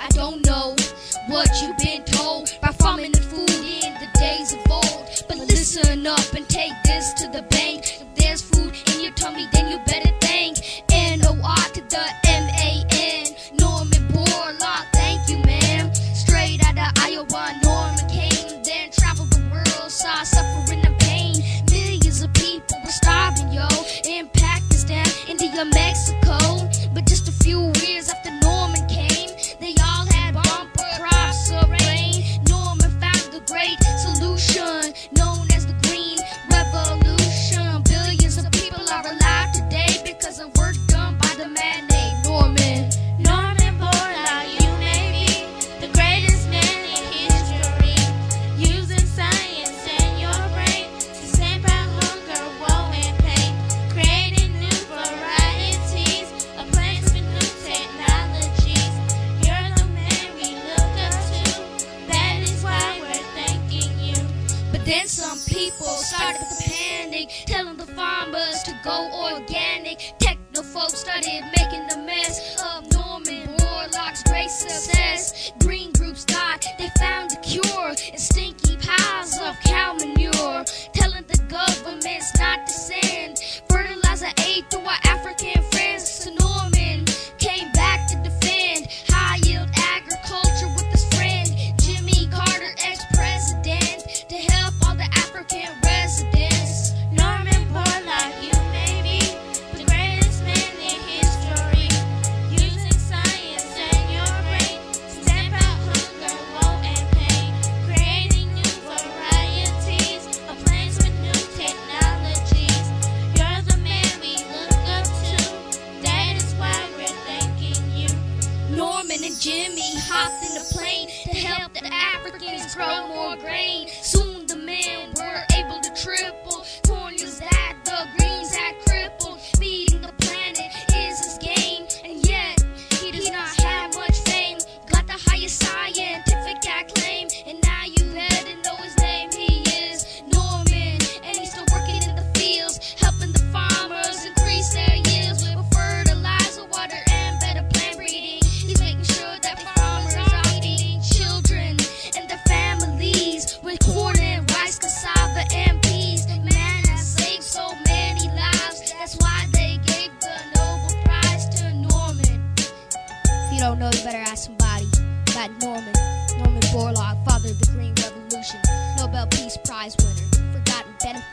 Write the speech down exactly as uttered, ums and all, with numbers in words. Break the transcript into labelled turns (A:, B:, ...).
A: I don't know what you've been told by farming and food in the days of old. But listen up and take this to the bank. If there's food in your tummy, then you better think. N O R to the M A N. Norman Borlaug, thank you, man. Straight out of Iowa, Norman came, then traveled the world, saw suffering and pain. Millions of people were starving, yo, in Pakistan, India, Mexico. But just a few years after Norman came, they all had bumper crops of rain. Norman found the great solution known as the Green Revolution. Billions of people are alive today because of work done by the man named Norman.
B: Norman Borlaug, you may be the greatest man in history, using science and your brain to stamp out hunger, woe, and pain, creating new varieties of plants with new technologies. You're the man we look up to, that is why we're thanking you.
A: But then some people started to panic, telling the farmers to go organic. Technofolks started making a mess of Norman Borlaug's great success. Green groups thought they found a cure in stinky piles of cow manure, telling the governments not to send fertilizer aid to our African friends. So Norman came back to defend high-yield agriculture with his friend Jimmy Carter, ex-president, to help all the African residents.
B: Norman Borlaug, you may be the greatest man in history, using science and your brain to stamp out hunger, woe, and pain, creating new varieties of plants with new technologies. You're the man we look up to, that is why we're thanking you.
A: Norman and Jimmy hopped in a plane to help the Africans grow more grain. Soon the men were able to triple corners that the Greens had crippled. Feeding the planet is his game, and yet he does not have much fame. Got the highest scientific acclaim, and now you better know his name. He is Norman, and he's still working in the fields, helping the farmers increase their yields with fertilizer, water, and better plant breeding. He's making sure that farmers are feeding children and their families with corn and rice, cassava, and peas. The man has saved so many lives, that's why they gave the Nobel Prize to Norman. If you don't know, you better ask somebody about Norman. Norman Borlaug, father of the Green Revolution, Nobel Peace Prize winner, forgotten benefactor.